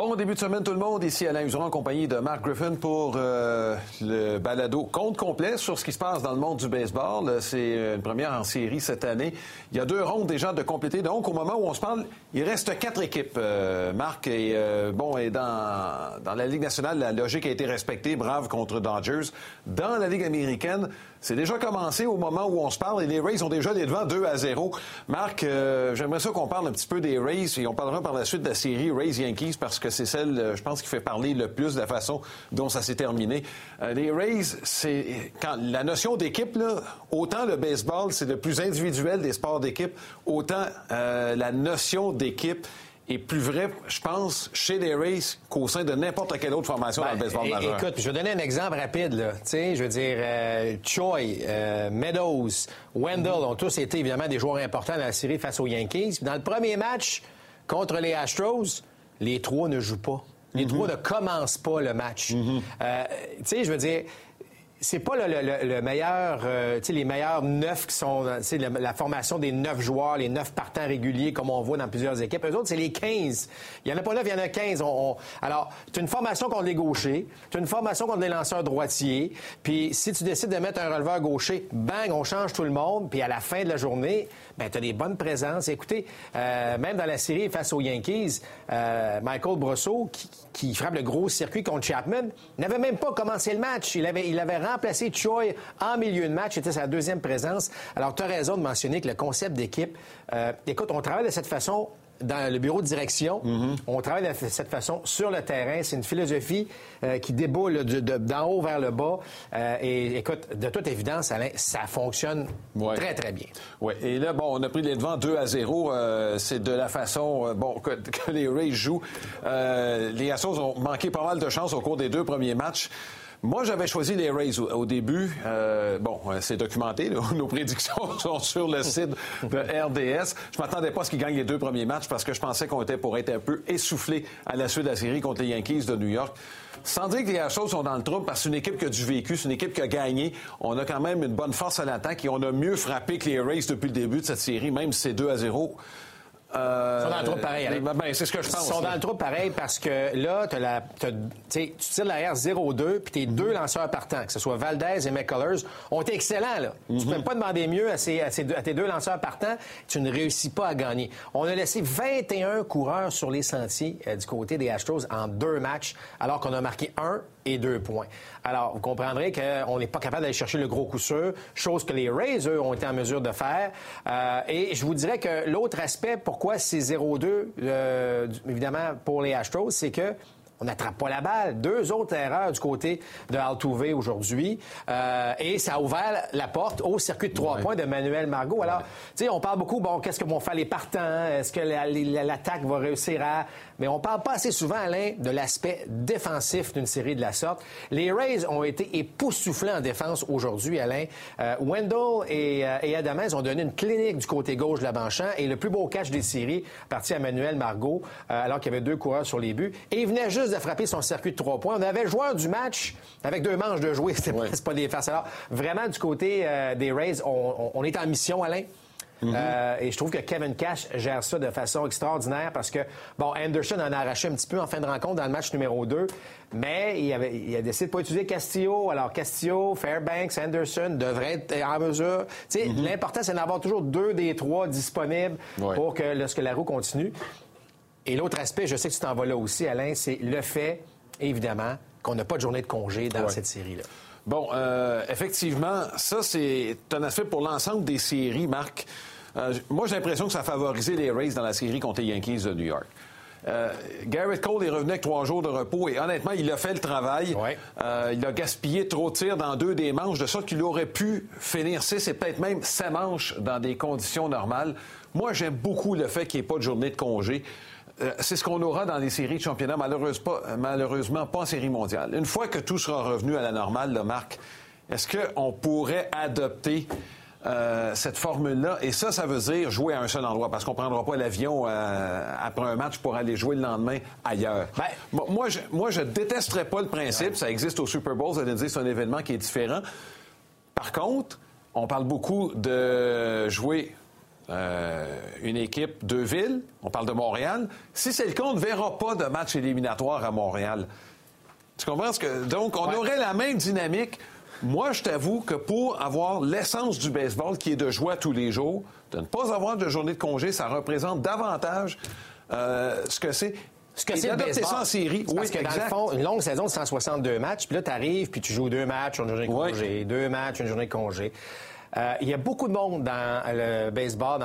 Bon début de semaine tout le monde, ici Alain Useron en compagnie de Mark Griffin pour le balado compte complet sur ce qui se passe dans le monde du baseball. C'est une première en série cette année. Il y a 2 rondes déjà de compléter. Donc au moment où on se parle, il reste 4 équipes, Marc. Et dans la Ligue nationale, la logique a été respectée. Braves contre Dodgers. Dans la Ligue américaine, c'est déjà commencé au moment où on se parle et les Rays ont déjà les devants 2-0. Marc, j'aimerais ça qu'on parle un petit peu des Rays et on parlera par la suite de la série Rays-Yankees parce que c'est celle, je pense, qui fait parler le plus de la façon dont ça s'est terminé. Les Rays, c'est quand la notion d'équipe, là, autant le baseball, c'est le plus individuel des sports d'équipe, autant la notion d'équipe est plus vrai, je pense, chez les Rays qu'au sein de n'importe quelle autre formation dans le baseball majeur. Écoute, je vais donner un exemple rapide, là. Tu sais, je veux dire, Choi, Meadows, Wendell ont tous été, évidemment, des joueurs importants dans la série face aux Yankees. Dans le premier match contre les Astros, les 3 ne jouent pas. Les 3 ne commencent pas le match. Tu sais, je veux dire, c'est pas le meilleur, tu sais, les meilleurs 9 qui sont, tu sais, la formation des 9 joueurs, les 9 partants réguliers, comme on voit dans plusieurs équipes. Eux autres, c'est les 15. Il y en a pas 9, il y en a 15. Alors, tu as une formation contre les gauchers, tu as une formation contre les lanceurs droitiers, puis si tu décides de mettre un releveur gaucher, bang, on change tout le monde, puis à la fin de la journée, ben tu as des bonnes présences. Écoutez, même dans la série face aux Yankees, Michael Brosseau, qui frappe le gros circuit contre Chapman, n'avait même pas commencé le match. Il avait remplacé Choi en milieu de match. C'était sa 2e présence. Alors, tu as raison de mentionner que le concept d'équipe... écoute, on travaille de cette façon dans le bureau de direction. On travaille de cette façon sur le terrain. C'est une philosophie qui déboule d'en haut vers le bas. Et écoute, de toute évidence, Alain, ça fonctionne très, très bien. Oui. Et là, bon, on a pris les devants 2-0. C'est de la façon que les Rays jouent. Les Astros ont manqué pas mal de chance au cours des 2 premiers matchs. Moi, j'avais choisi les Rays au début. C'est documenté. Là. Nos prédictions sont sur le site de RDS. Je m'attendais pas à ce qu'ils gagnent les 2 premiers matchs parce que je pensais qu'on était pour être un peu essoufflé à la suite de la série contre les Yankees de New York. Sans dire que les Astros sont dans le trouble parce que c'est une équipe qui a du vécu, c'est une équipe qui a gagné. On a quand même une bonne force à l'attaque et on a mieux frappé que les Rays depuis le début de cette série, même si c'est 2-0. Ils sont dans le trou pareil. C'est ce que je pense. Ils sont dans le trou pareil parce que là, tu tires l'arrière 0-2 puis tes 2 lanceurs partants, que ce soit Valdez et McCullers, ont été excellents. Là. Tu ne peux pas demander mieux à tes 2 lanceurs partants. Tu ne réussis pas à gagner. On a laissé 21 coureurs sur les sentiers du côté des Astros en 2 matchs, alors qu'on a marqué 1 et 2 points. Alors, vous comprendrez qu'on n'est pas capable d'aller chercher le gros coup sûr, chose que les Rays, eux, ont été en mesure de faire. Et je vous dirais que l'autre aspect, pourquoi c'est 0-2, évidemment, pour les Astros, c'est que on n'attrape pas la balle. 2 autres erreurs du côté de Altuve aujourd'hui. Et ça a ouvert la porte au circuit de 3 points de Manuel Margot. Alors, tu sais, on parle beaucoup, qu'est-ce que vont faire les partants? Est-ce que l'attaque va réussir à... Mais on parle pas assez souvent, Alain, de l'aspect défensif d'une série de la sorte. Les Rays ont été époustouflants en défense aujourd'hui, Alain. Wendell et Adamez ont donné une clinique du côté gauche de la Beauchamp et le plus beau catch des séries, parti à Manuel Margot, alors qu'il y avait 2 coureurs sur les buts. Et il venait juste de frapper son circuit de 3 points. On avait le joueur du match avec 2 manches de jouer. C'est pas des farces. Alors, vraiment, du côté des Rays, on est en mission, Alain. Et je trouve que Kevin Cash gère ça de façon extraordinaire parce que, Anderson en a arraché un petit peu en fin de rencontre dans le match numéro 2, mais il a décidé de pas utiliser Castillo. Alors, Castillo, Fairbanks, Anderson devraient être en mesure. Tu sais, l'important, c'est d'avoir toujours 2 des 3 disponibles pour que lorsque la roue continue. Et l'autre aspect, je sais que tu t'en vas là aussi, Alain, c'est le fait, évidemment, qu'on n'a pas de journée de congé dans cette série-là. Bon, effectivement, ça, c'est un aspect pour l'ensemble des séries, Marc. Moi, j'ai l'impression que ça a favorisé les Rays dans la série contre les Yankees de New York. Garrett Cole est revenu avec 3 jours de repos et honnêtement, il a fait le travail. Il a gaspillé trop de tirs dans 2 des manches, de sorte qu'il aurait pu finir 6 et peut-être même 7 manches dans des conditions normales. Moi, j'aime beaucoup le fait qu'il n'y ait pas de journée de congé. C'est ce qu'on aura dans les séries de championnat, malheureusement pas en série mondiale. Une fois que tout sera revenu à la normale, là, Marc, est-ce qu'on pourrait adopter cette formule-là? Et ça veut dire jouer à un seul endroit, parce qu'on ne prendra pas l'avion après un match pour aller jouer le lendemain ailleurs. Moi, je détesterais pas le principe. Ça existe au Super Bowl, ça veut dire que c'est un événement qui est différent. Par contre, on parle beaucoup de jouer une équipe de ville, on parle de Montréal. Si c'est le cas, on ne verra pas de match éliminatoire à Montréal. Tu comprends? Donc, on aurait la même dynamique. Moi, je t'avoue que pour avoir l'essence du baseball, qui est de jouer tous les jours, de ne pas avoir de journée de congé, ça représente davantage ce que c'est. Ce que c'est le baseball. Ça en série. Parce que dans le fond, une longue saison de 162 matchs, puis là, tu arrives, puis tu joues 2 matchs, une journée de congé, 2 matchs, une journée de congé. Il y a beaucoup de monde dans le baseball,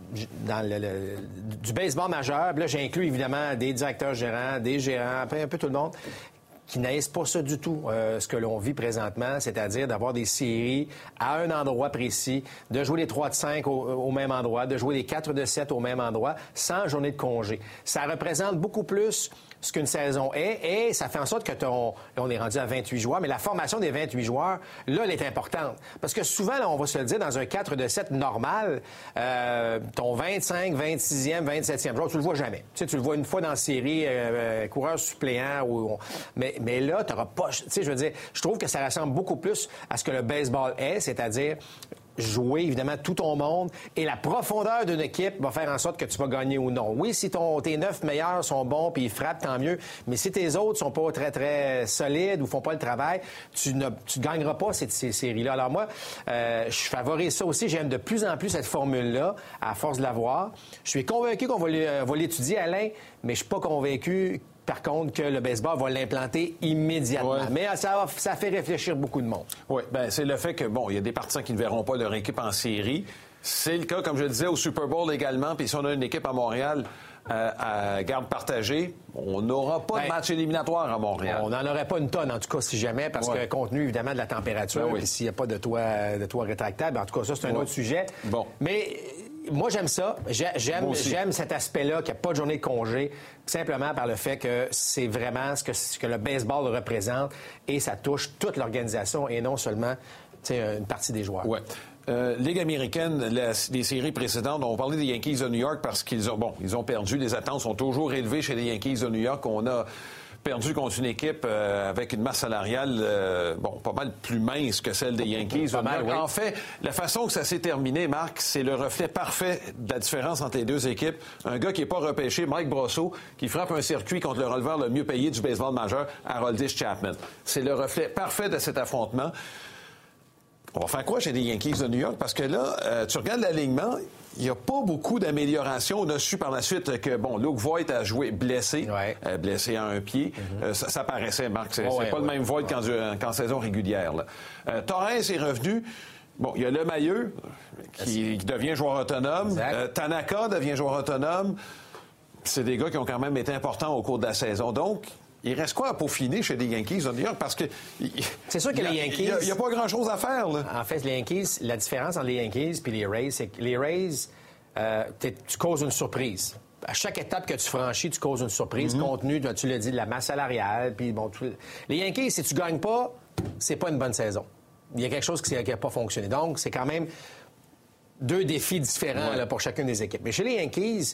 du baseball majeur. Puis là, j'inclus évidemment des directeurs gérants, des gérants, un peu tout le monde, qui n'aissent pas ça du tout, ce que l'on vit présentement, c'est-à-dire d'avoir des séries à un endroit précis, de jouer les 3 de 5 au même endroit, de jouer les 4 de 7 au même endroit, sans journée de congé. Ça représente beaucoup plus ce qu'une saison est, et ça fait en sorte que là, on est rendu à 28 joueurs, mais la formation des 28 joueurs, là, elle est importante. Parce que souvent, là, on va se le dire, dans un 4 de 7 normal, ton 25, 26e, 27e joueur, tu le vois jamais. Tu sais, tu le vois une fois dans la série, coureur suppléant, mais là, tu n'auras pas... Tu sais, je veux dire, je trouve que ça ressemble beaucoup plus à ce que le baseball est, c'est-à-dire jouer, évidemment, tout ton monde, et la profondeur d'une équipe va faire en sorte que tu vas gagner ou non. Oui, si tes 9 meilleurs sont bons puis ils frappent, tant mieux, mais si tes autres sont pas très, très solides ou font pas le travail, tu ne gagneras pas ces séries-là. Alors moi, je favorise ça aussi. J'aime de plus en plus cette formule-là, à force de la voir. Je suis convaincu qu'on va l'étudier, Alain, mais je suis pas convaincu par contre, que le baseball va l'implanter immédiatement. Ouais. Mais ça fait réfléchir beaucoup de monde. Oui, bien, c'est le fait que, bon, il y a des partisans qui ne verront pas leur équipe en série. C'est le cas, comme je le disais, au Super Bowl également. Puis si on a une équipe à Montréal à garde partagée, on n'aura pas de match éliminatoire à Montréal. On n'en aurait pas une tonne, en tout cas, si jamais, parce que compte tenu, évidemment, de la température, et s'il n'y a pas de toit rétractable, en tout cas, ça, c'est un autre sujet. Bon. Mais... Moi, j'aime ça. J'aime cet aspect-là, qu'il n'y a pas de journée de congé, simplement par le fait que c'est vraiment ce que le baseball représente et ça touche toute l'organisation et non seulement une partie des joueurs. Oui. Ligue américaine, les séries précédentes, on parlait des Yankees de New York parce qu'ils ont perdu. Les attentes sont toujours élevées chez les Yankees de New York. On a perdu contre une équipe avec une masse salariale pas mal plus mince que celle des Yankees. En fait, la façon que ça s'est terminé, Marc, c'est le reflet parfait de la différence entre les deux équipes. Un gars qui n'est pas repêché, Mike Brosseau, qui frappe un circuit contre le releveur le mieux payé du baseball majeur, Aroldis Chapman. C'est le reflet parfait de cet affrontement. On va faire quoi chez les Yankees de New York? Parce que là, tu regardes l'alignement, il n'y a pas beaucoup d'amélioration. On a su par la suite que, Luke Voit a joué blessé, blessé à un pied. Ça paraissait, Marc. C'est pas le même Voit qu'en saison régulière. Là. Torres est revenu. Bon, il y a LeMahieu qui devient joueur autonome. Tanaka devient joueur autonome. C'est des gars qui ont quand même été importants au cours de la saison. Donc, il reste quoi à peaufiner chez les Yankees de New York? Parce que... C'est sûr que les Yankees... Il n'y a pas grand-chose à faire, là. En fait, les Yankees, la différence entre les Yankees et les Rays, c'est que les Rays, tu causes une surprise. À chaque étape que tu franchis, tu causes une surprise. Compte tenu, tu l'as dit, de la masse salariale. Puis les Yankees, si tu ne gagnes pas, c'est pas une bonne saison. Il y a quelque chose qui n'a pas fonctionné. Donc, c'est quand même... 2 défis différents là, pour chacune des équipes. Mais chez les Yankees,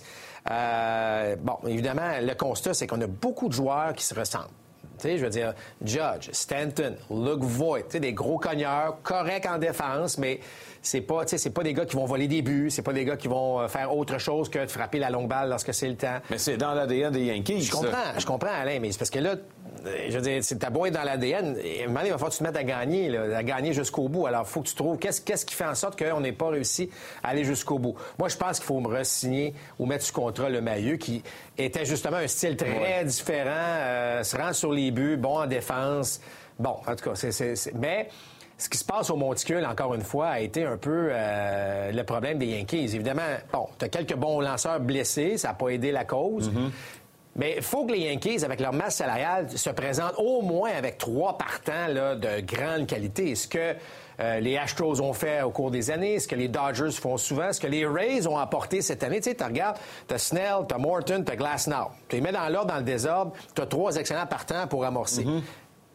évidemment, le constat, c'est qu'on a beaucoup de joueurs qui se ressemblent. Tu sais, je veux dire, Judge, Stanton, Luke Voit, tu sais, des gros cogneurs, corrects en défense, mais c'est pas des gars qui vont voler des buts, c'est pas des gars qui vont faire autre chose que de frapper la longue balle lorsque c'est le temps. Mais c'est dans l'ADN des Yankees, Je comprends, Alain, mais c'est parce que là, je veux dire, t'as beau être dans l'ADN, à un moment donné, il va falloir que tu te mettes à gagner jusqu'au bout. Alors, il faut que tu trouves qu'est-ce qui fait en sorte qu'on n'ait pas réussi à aller jusqu'au bout. Moi, je pense qu'il faut me re-signer ou mettre sous contrat LeMahieu, qui était justement un style très différent, se rend sur les buts, bon en défense. Bon, en tout cas, mais ce qui se passe au Monticule, encore une fois, a été un peu le problème des Yankees. Évidemment, tu as quelques bons lanceurs blessés, ça n'a pas aidé la cause. Mais il faut que les Yankees, avec leur masse salariale, se présentent au moins avec 3 partants là, de grande qualité. Ce que les Astros ont fait au cours des années, ce que les Dodgers font souvent, ce que les Rays ont apporté cette année. Tu sais, tu regardes, tu as Snell, tu as Morton, tu as Glasnow. Tu les mets dans l'ordre, dans le désordre, tu as 3 excellents partants pour amorcer.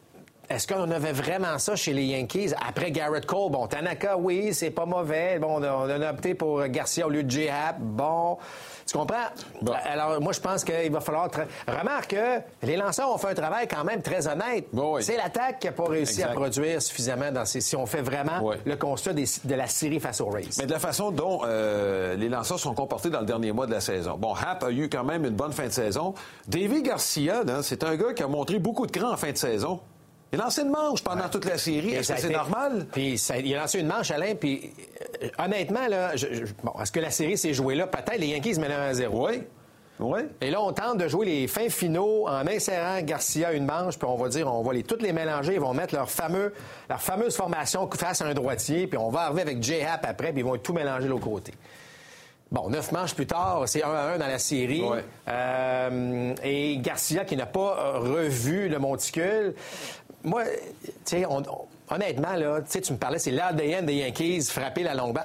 est-ce qu'on avait vraiment ça chez les Yankees? Après Garrett Cole, bon, Tanaka, oui, c'est pas mauvais. Bon, on a opté pour Garcia au lieu de J-Happ. Bon, tu comprends? Bon. Alors, moi, je pense qu'il va falloir... Remarque que les lanceurs ont fait un travail quand même très honnête. Bon, oui. C'est l'attaque qui n'a pas réussi à produire suffisamment si on fait vraiment le constat de la série face aux Rays. Mais de la façon dont les lanceurs sont comportés dans le dernier mois de la saison. Bon, Happ a eu quand même une bonne fin de saison. Deivi Garcia, là, c'est un gars qui a montré beaucoup de cran en fin de saison. Il a lancé une manche pendant toute la série. Est-ce que c'est normal? Puis il a lancé une manche, Alain, puis honnêtement, là, bon, est-ce que la série s'est jouée là? Peut-être les Yankees menaient 1-0. Oui. Oui. Et là, on tente de jouer les fins finaux en insérant Garcia une manche, puis on va dire, on va toutes les mélanger. Ils vont mettre leur fameuse formation face à un droitier, puis on va arriver avec J-Happ après, puis ils vont tout mélanger de l'autre côté. Bon, 9 manches plus tard, c'est 1-1 dans la série. Ouais. Et Garcia qui n'a pas revu le monticule. Moi, tu sais, honnêtement, là, tu me parlais, c'est l'ADN des Yankees, frapper la longue balle.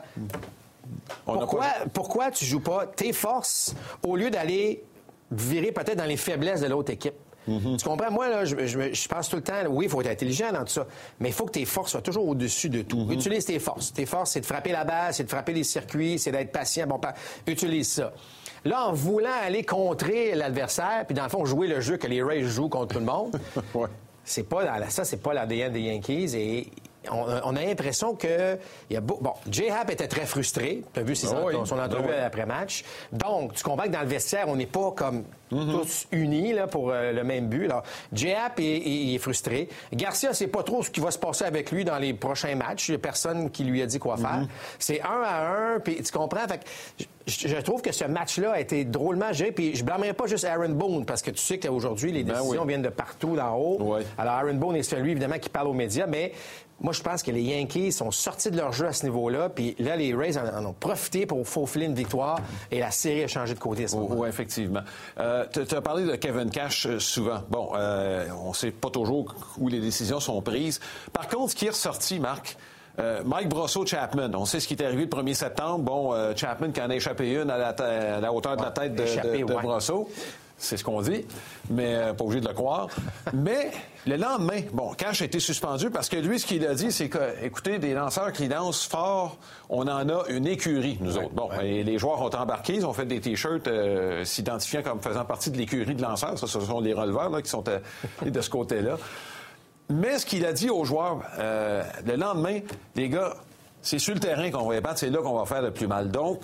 Pourquoi tu joues pas tes forces au lieu d'aller virer peut-être dans les faiblesses de l'autre équipe? Mm-hmm. Tu comprends? Moi, là, je pense tout le temps, oui, il faut être intelligent dans tout ça, mais il faut que tes forces soient toujours au-dessus de tout. Mm-hmm. Utilise tes forces. Tes forces, c'est de frapper la balle, c'est de frapper les circuits, c'est d'être patient. Bon, utilise ça. Là, en voulant aller contrer l'adversaire, puis dans le fond, jouer le jeu que les Rays jouent contre tout le monde, ouais. c'est pas l'ADN des Yankees et on a l'impression que bon, J-Happ était très frustré. Tu as vu son entrevue après-match. Donc, tu comprends que dans le vestiaire, on n'est pas comme tous unis là, pour le même but. Alors, J-Happ il est frustré. Garcia, c'est pas trop ce qui va se passer avec lui dans les prochains matchs. Il n'y a personne qui lui a dit quoi faire. C'est 1-1, puis tu comprends? Fait que je trouve que ce match-là a été drôlement géré. Puis je blâmerais pas juste Aaron Boone, parce que tu sais qu'aujourd'hui, les décisions viennent de partout d'en haut. Oui. Alors, Aaron Boone est celui, évidemment, qui parle aux médias, mais moi, je pense que les Yankees sont sortis de leur jeu à ce niveau-là, puis là, les Rays en ont profité pour faufiler une victoire, et la série a changé de côté à ce moment-là. Oui, effectivement. Tu as parlé de Kevin Cash souvent. Bon, on ne sait pas toujours où les décisions sont prises. Par contre, ce qui est ressorti, Marc, Mike Brosseau-Chapman, on sait ce qui est arrivé le 1er septembre. Bon, Chapman qui en a échappé une à la hauteur de la tête de Brosseau. C'est ce qu'on dit, mais pas obligé de le croire. Mais le lendemain, bon, Cash a été suspendu parce que lui, ce qu'il a dit, c'est que, écoutez, des lanceurs qui lancent fort, on en a une écurie, nous autres. Bon, et les joueurs ont embarqué, ils ont fait des T-shirts s'identifiant comme faisant partie de l'écurie de lanceurs. Ça, ce sont les releveurs là, qui sont de ce côté-là. Mais ce qu'il a dit aux joueurs, le lendemain, les gars, c'est sur le terrain qu'on va battre, c'est là qu'on va faire le plus mal. Donc,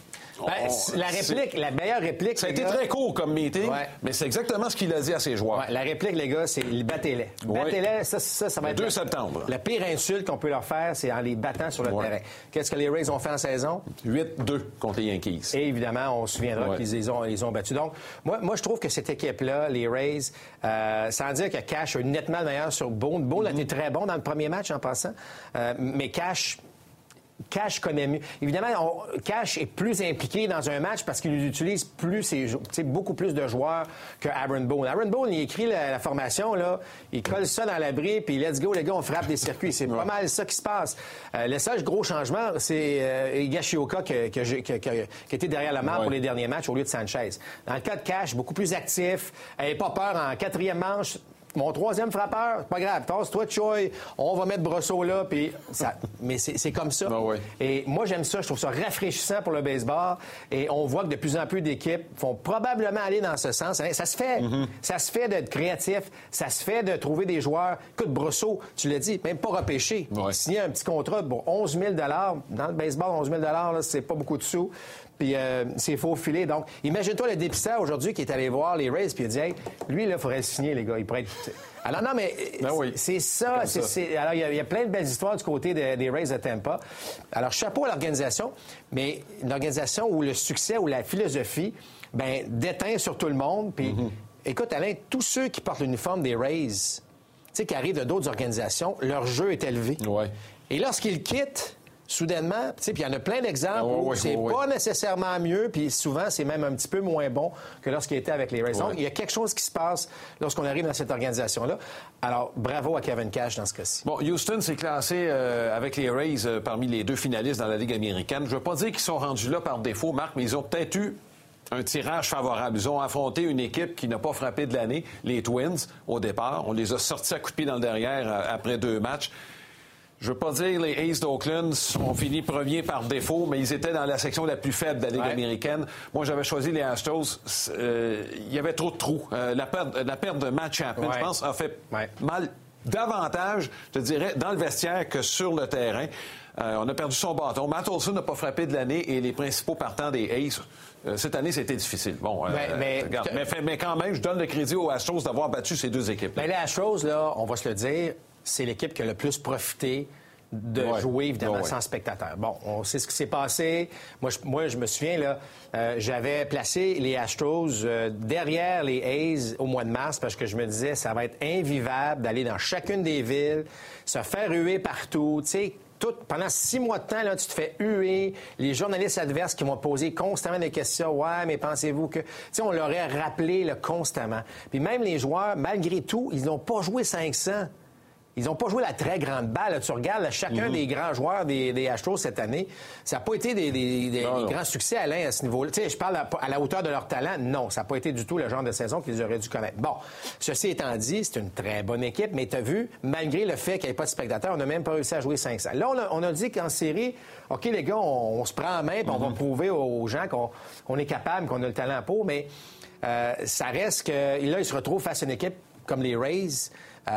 la meilleure réplique... Ça a été très court comme meeting, mais c'est exactement ce qu'il a dit à ses joueurs. Ouais, la réplique, les gars, c'est battez-les. Battez-les, ça va être... 2 septembre. La pire insulte qu'on peut leur faire, c'est en les battant sur le terrain. Qu'est-ce que les Rays ont fait en saison? 8-2 contre les Yankees. Et évidemment, on se souviendra qu'ils les ont battus. Donc, moi, je trouve que cette équipe-là, les Rays, sans dire que Cash est nettement meilleur sur Boone. Boone a été très bon dans le premier match, en passant. Mais Cash connaît mieux. Évidemment, Cash est plus impliqué dans un match parce qu'il utilise beaucoup plus de joueurs que Aaron Boone. Aaron Boone, il écrit la formation, là, il colle ça dans l'abri, puis let's go, les gars, on frappe des circuits. C'est pas mal ça qui se passe. Le seul gros changement, c'est Higashioka qui était derrière la main pour les derniers matchs au lieu de Sanchez. Dans le cas de Cash, beaucoup plus actif, n'ayez pas peur en quatrième manche. Mon troisième frappeur, c'est pas grave. Tasse-toi, Choi, on va mettre Brosseau là, puis ça. Mais c'est comme ça. Et moi, j'aime ça. Je trouve ça rafraîchissant pour le baseball. Et on voit que de plus en plus d'équipes vont probablement aller dans ce sens. Ça se fait. Ça se fait d'être créatif. Ça se fait de trouver des joueurs. Écoute, Brosseau, tu l'as dit, même pas repêché. Signer un petit contrat pour 11 000 $. Dans le baseball, 11 000 $, là, c'est pas beaucoup de sous. Puis c'est faux filet. Donc, imagine-toi le dépisteur aujourd'hui qui est allé voir les Rays puis il a dit, hey, lui, là, il faudrait le signer, les gars. Il pourrait être... Alors, non, mais c'est ça. Alors, il y a plein de belles histoires du côté des Rays de Tampa. Alors, chapeau à l'organisation, mais une organisation où le succès ou la philosophie, déteint sur tout le monde. Puis, écoute, Alain, tous ceux qui portent l'uniforme des Rays, tu sais, qui arrivent de d'autres organisations, leur jeu est élevé. Et lorsqu'ils quittent... soudainement, puis il y en a plein d'exemples où c'est pas nécessairement mieux, puis souvent, c'est même un petit peu moins bon que lorsqu'il était avec les Rays. Donc, il y a quelque chose qui se passe lorsqu'on arrive dans cette organisation-là. Alors, bravo à Kevin Cash dans ce cas-ci. Bon, Houston s'est classé avec les Rays parmi les 2 finalistes dans la Ligue américaine. Je veux pas dire qu'ils sont rendus là par défaut, Marc, mais ils ont peut-être eu un tirage favorable. Ils ont affronté une équipe qui n'a pas frappé de l'année, les Twins, au départ. On les a sortis à coups de pied dans le derrière après 2 matchs. Je veux pas dire les A's d'Oakland ont fini premier par défaut, mais ils étaient dans la section la plus faible de la Ligue américaine. Moi, j'avais choisi les Astros. Il y avait trop de trous. La perte de Matt Chapman, je pense, a fait mal davantage, je te dirais, dans le vestiaire que sur le terrain. On a perdu son bâton. Matt Olson n'a pas frappé de l'année et les principaux partants des A's. Cette année, c'était difficile. Bon, mais quand même, je donne le crédit aux Astros d'avoir battu ces 2 équipes. Les Astros, là, on va se le dire, c'est l'équipe qui a le plus profité de jouer, évidemment, sans spectateurs. Bon, on sait ce qui s'est passé. Moi, je me souviens, là, j'avais placé les Astros derrière les A's au mois de mars parce que je me disais, ça va être invivable d'aller dans chacune des villes, se faire huer partout, tu sais. Pendant 6 mois de temps, là, tu te fais huer. Les journalistes adverses qui vont poser constamment des questions. Ouais, mais pensez-vous que... Tu sais, on leur a rappelé là, constamment. Puis même les joueurs, malgré tout, ils n'ont pas joué 500. Ils n'ont pas joué la très grande balle. Là, tu regardes là, chacun des grands joueurs des Astros cette année. Ça n'a pas été des grands succès, Alain, à ce niveau-là. Tu sais, je parle à la hauteur de leur talent. Non, ça n'a pas été du tout le genre de saison qu'ils auraient dû connaître. Bon, ceci étant dit, c'est une très bonne équipe, mais tu as vu, malgré le fait qu'il n'y ait pas de spectateurs, on n'a même pas réussi à jouer 500. Là, on a dit qu'en série, OK, les gars, on se prend en main puis on va prouver aux gens qu'on est capable, qu'on a le talent pour, mais ça reste que là, ils se retrouvent face à une équipe comme les Rays,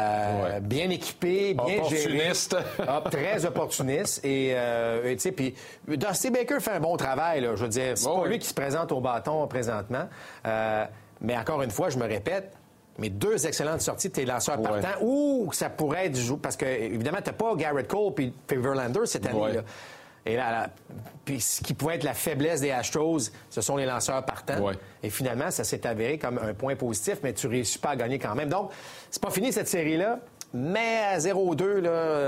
bien équipé, bien géré. Très opportuniste. Et tu sais, puis Dusty Baker fait un bon travail, là. Je veux dire, c'est pas lui qui se présente au bâton présentement. Mais encore une fois, je me répète, mais 2 excellentes sorties de tes lanceurs partants, ou ça pourrait être... Parce que, évidemment, t'as pas Garrett Cole puis Verlander cette année-là. Et là, puis ce qui pouvait être la faiblesse des Astros, ce sont les lanceurs partants. Et finalement, ça s'est avéré comme un point positif, mais tu réussis pas à gagner quand même. Donc, c'est pas fini cette série-là, mais à 0-2,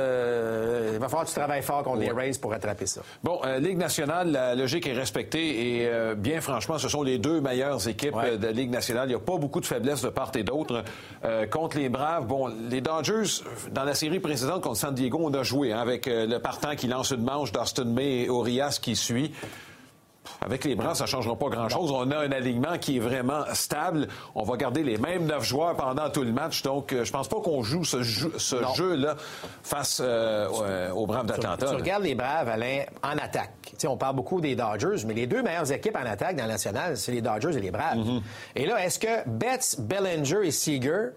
il va falloir que tu travailles fort contre les Rays pour rattraper ça. Bon, Ligue nationale, la logique est respectée et bien franchement, ce sont les 2 meilleures équipes de la Ligue nationale. Il n'y a pas beaucoup de faiblesses de part et d'autre. Contre les Braves, bon, les Dodgers, dans la série précédente contre San Diego, on a joué avec le partant qui lance une manche, Dustin May et Urias qui suit. Avec les Braves, ça ne changera pas grand-chose. On a un alignement qui est vraiment stable. On va garder les mêmes 9 joueurs pendant tout le match. Donc, je pense pas qu'on joue ce jeu-là face aux Braves d'Atlanta. Tu regardes les Braves, Alain, en attaque. T'sais, on parle beaucoup des Dodgers, mais les 2 meilleures équipes en attaque dans la nationale, c'est les Dodgers et les Braves. Et là, est-ce que Betts, Bellinger et Seager...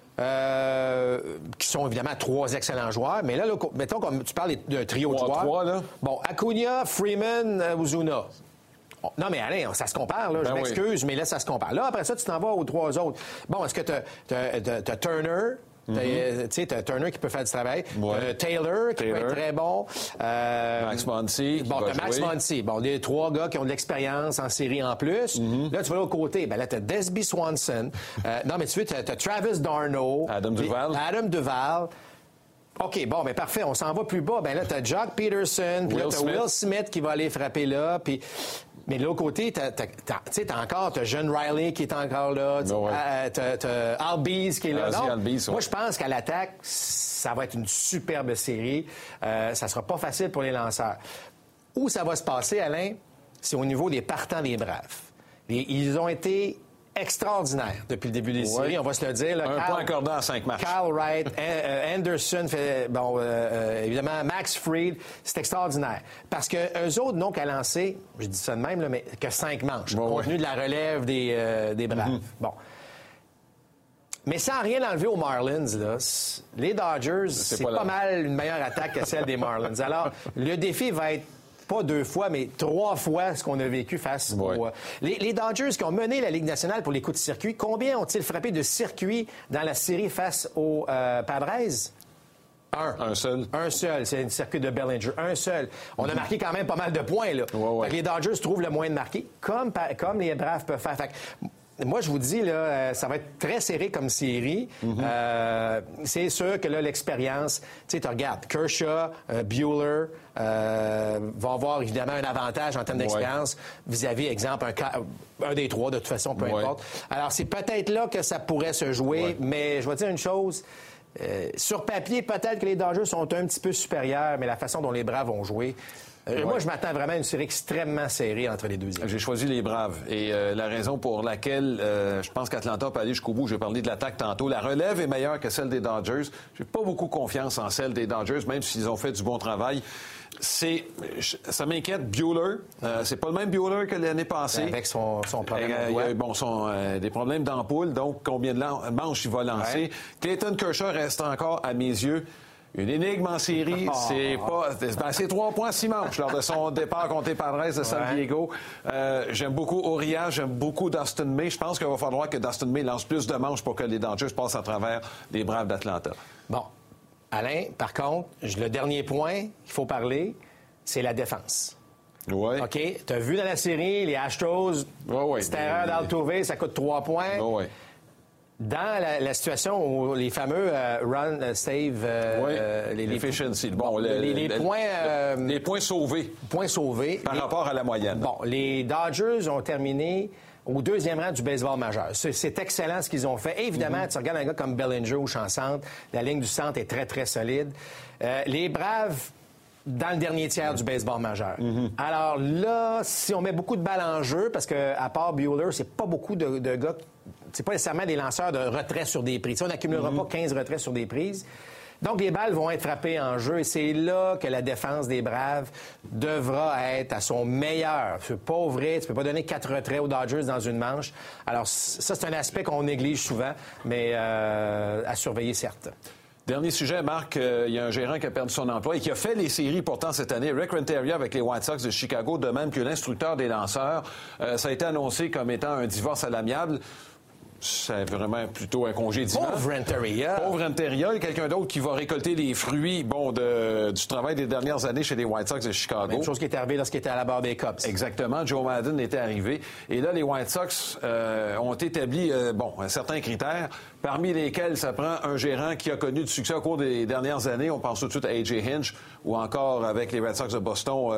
qui sont évidemment 3 excellents joueurs, mais là mettons comme tu parles d'un trio de joueurs. Là. Bon, Acuna, Freeman, Ozuna. Non, mais Alain, ça se compare, là. Je m'excuse, mais là, ça se compare. Là, après ça, tu t'en vas aux 3 autres. Bon, est-ce que t'as Turner? Tu sais, t'as Turner qui peut faire du travail. Taylor, qui peut être très bon. Max Muncy. Bon, t'as Max Muncy. Bon, les 3 gars qui ont de l'expérience en série en plus. Là, tu vas de l'autre côté. Ben là, t'as Desby Swanson. Non, mais tu vois, t'as Travis d'Arnaud. Adam Duval. OK, bon, mais parfait. On s'en va plus bas. Ben là, t'as Jock Peterson. Puis là, t'as Will Smith qui va aller frapper là. Puis... Mais de l'autre côté, t'as John Riley qui est encore là, t'as Albies qui est là. Moi, je pense qu'à l'attaque, ça va être une superbe série. Ça sera pas facile pour les lanceurs. Où ça va se passer, Alain, c'est au niveau des partants des Braves. Ils ont été extraordinaire depuis le début des séries, on va se le dire. Là, point accordé en 5 matchs. Carl Wright, Anderson, évidemment, Max Fried, c'est extraordinaire. Parce que eux autres n'ont qu'à lancer, je dis ça de même, là, mais que 5 manches, compte tenu de la relève des Braves. Bon. Mais sans rien enlever aux Marlins, là, les Dodgers, c'est pas mal une meilleure attaque que celle des Marlins. Alors, le défi va être pas 2 fois, mais 3 fois ce qu'on a vécu face aux... Les Dodgers qui ont mené la Ligue nationale pour les coups de circuit, combien ont-ils frappé de circuits dans la série face aux Padres? Un seul. Un seul, c'est le circuit de Bellinger. Un seul. On a marqué quand même pas mal de points, là. Fait que les Dodgers trouvent le moyen de marquer, comme les Braves peuvent faire. Fait que, moi, je vous dis, là, ça va être très serré comme série. C'est sûr que là, l'expérience, tu sais, tu regardes, Kershaw, Buehler vont avoir évidemment un avantage en termes d'expérience vis-à-vis, exemple, un des 3, de toute façon, peu importe. Alors, c'est peut-être là que ça pourrait se jouer, mais je vais dire une chose. Sur papier, peut-être que les Dodgers sont un petit peu supérieurs, mais la façon dont les Braves vont jouer, Moi, je m'attends vraiment à une série extrêmement serrée entre les deux équipes. J'ai choisi les Braves. Et la raison pour laquelle je pense qu'Atlanta peut aller jusqu'au bout, j'ai parlé de l'attaque tantôt, la relève est meilleure que celle des Dodgers. J'ai pas beaucoup confiance en celle des Dodgers, même s'ils ont fait du bon travail. Ça m'inquiète, Buehler. C'est pas le même Buehler que l'année passée. Avec son problème. Il y a des problèmes d'ampoule, donc combien de manches il va lancer. Ouais. Clayton Kershaw reste encore, à mes yeux, une énigme en série. C'est 3 points, 6 manches lors de son départ contre les Padres de San Diego. J'aime beaucoup Urias, j'aime beaucoup Dustin May. Je pense qu'il va falloir que Dustin May lance plus de manches pour que les Dodgers passent à travers les Braves d'Atlanta. Bon. Alain, par contre, le dernier point qu'il faut parler, c'est la défense. Oui. OK? Tu as vu dans la série, les Astros, cette erreur d'Altuve, ça coûte 3 points. Oui. Dans la situation où les fameux run, save... les efficiency. Les points... les points sauvés. Points sauvés. Par rapport à la moyenne. Bon, les Dodgers ont terminé au 2e rang du baseball majeur. C'est excellent ce qu'ils ont fait. Et évidemment, tu regardes un gars comme Bellinger au champ centre, la ligne du centre est très, très solide. Les Braves, dans le dernier tiers du baseball majeur. Alors là, si on met beaucoup de balles en jeu, parce que à part Buehler, c'est pas beaucoup de gars... C'est pas nécessairement des lanceurs de retrait sur des prises. On n'accumulera pas 15 retraits sur des prises. Donc, les balles vont être frappées en jeu et c'est là que la défense des Braves devra être à son meilleur. Tu peux pas ouvrir, tu peux pas donner 4 retraits aux Dodgers dans une manche. Alors, ça, c'est un aspect qu'on néglige souvent, mais à surveiller, certes. Dernier sujet, Marc, il y a un gérant qui a perdu son emploi et qui a fait les séries pourtant cette année. Rick Renteria avec les White Sox de Chicago, de même que l'instructeur des lanceurs. Ça a été annoncé comme étant un divorce à l'amiable. C'est vraiment plutôt un congédiement. Pauvre Renteria. Pauvre Renteria. Et quelqu'un d'autre qui va récolter les fruits du travail des dernières années chez les White Sox de Chicago. Même chose qui est arrivée lorsqu'il était à la barre des Cubs. Exactement. Joe Maddon était arrivé. Et là, les White Sox ont établi certains critères, parmi lesquels ça prend un gérant qui a connu du succès au cours des dernières années. On pense tout de suite à A.J. Hinch ou encore avec les Red Sox de Boston,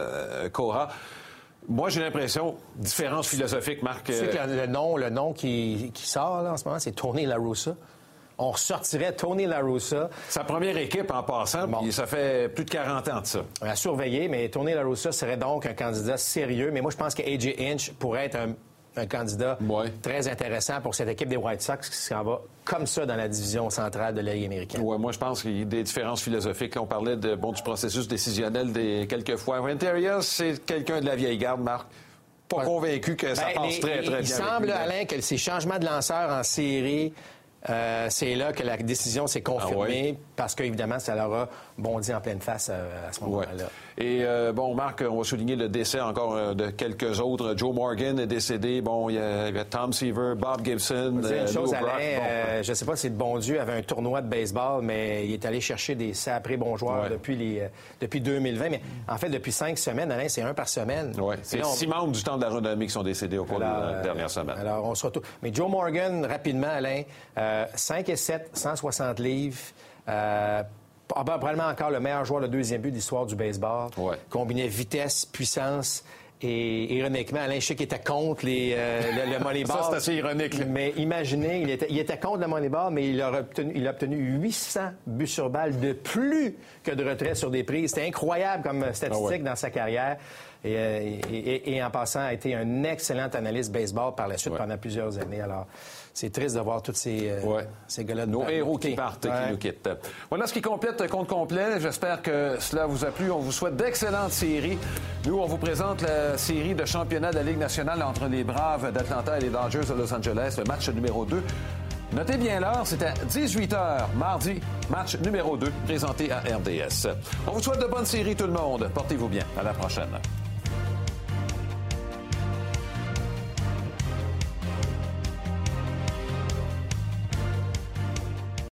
Cora. Moi, j'ai l'impression, différence philosophique, Marc. Tu sais que le nom qui sort là, en ce moment, c'est Tony La Russa. On ressortirait Tony La Russa. Sa première équipe en passant, puis ça fait plus de 40 ans de ça. À surveiller, mais Tony La Russa serait donc un candidat sérieux. Mais moi, je pense que A.J. Hinch pourrait être un candidat très intéressant pour cette équipe des White Sox qui s'en va comme ça dans la division centrale de la Ligue américaine. Oui, moi, je pense qu'il y a des différences philosophiques. Là, on parlait du processus décisionnel quelques fois. Renteria, c'est quelqu'un de la vieille garde, Marc. Pas convaincu que ça passe très, très bien. Il semble, Alain, que ces changements de lanceurs en série... c'est là que la décision s'est confirmée parce qu'évidemment, ça leur a bondi en pleine face à ce moment-là. Et Marc, on va souligner le décès encore de quelques autres. Joe Morgan est décédé. Bon, il y a Tom Seaver, Bob Gibson, une chose, Alain, je ne sais pas si le bon Dieu avait un tournoi de baseball, mais il est allé chercher des sacrés bons joueurs depuis 2020. Mais en fait, depuis 5 semaines, Alain, c'est un par semaine. Oui, c'est 6 membres du temps de la renommée qui sont décédés au cours de la dernière semaine. Alors, on se retrouve. Mais Joe Morgan, rapidement, Alain, 5 et 7, 160 livres. Probablement encore le meilleur joueur de deuxième but de l'histoire du baseball. Combinait vitesse, puissance et ironiquement, Alain Chic était contre le Moneyball. Ça, c'est assez ironique. Là. Mais imaginez, il était contre le Moneyball, mais il a obtenu 800 buts sur balle de plus que de retraits sur des prises. C'était incroyable comme statistique dans sa carrière. Et en passant, a été un excellent analyste baseball par la suite pendant plusieurs années. Alors, c'est triste de voir tous ces gars-là. Nos héros qui partent, qui nous quittent. Voilà ce qui complète le compte complet. J'espère que cela vous a plu. On vous souhaite d'excellentes séries. Nous, on vous présente la série de championnat de la Ligue nationale entre les Braves d'Atlanta et les Dodgers de Los Angeles, le match numéro 2. Notez bien l'heure, c'est à 18h, mardi, match numéro 2, présenté à RDS. On vous souhaite de bonnes séries, tout le monde. Portez-vous bien. À la prochaine.